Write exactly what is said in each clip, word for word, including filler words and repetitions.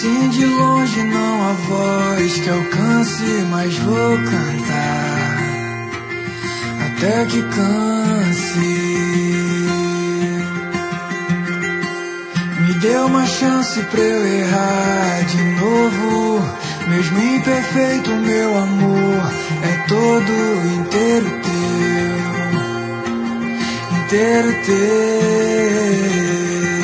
Assim de longe não há voz que alcance, mas vou cantar até que canse. Me dê uma chance pra eu errar de novo. Mesmo imperfeito, meu amor é todo inteiro teu, inteiro teu.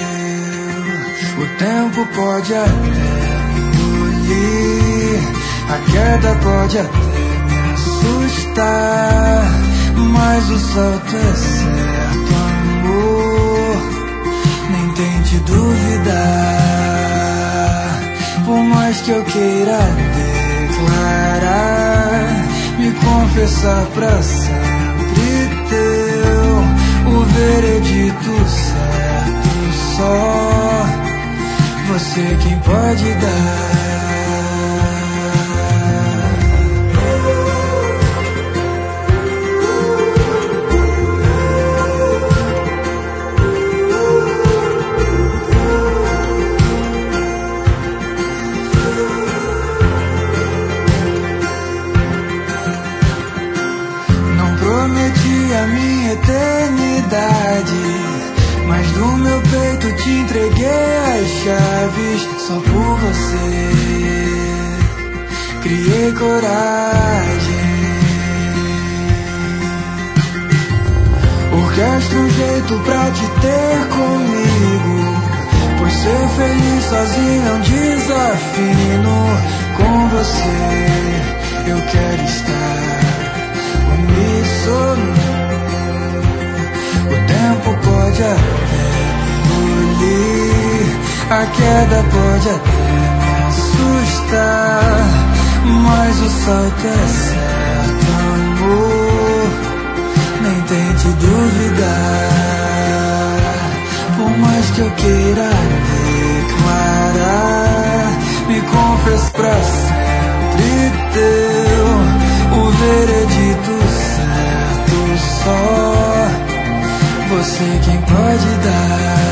O tempo pode até me engolir, a queda pode até me assustar, mas o salto é certo, amor. Nem tente duvidar, por mais que eu queira declarar, me confessar pra sempre teu. O veredito certo só você quem pode dar. Não prometi a minha eternidade, mas do meu peito te entreguei as chaves. Só por você criei coragem. Orquestra um jeito pra te ter comigo, pois ser feliz sozinho é um desafio. Com você eu quero estar uníssono. O tempo pode até me engolir, a queda pode até me assustar, mas o salto é certo, amor. Nem tente duvidar, por mais que eu queira declarar, me confesso pra sempre teu. O veredito certo só você quem pode dar.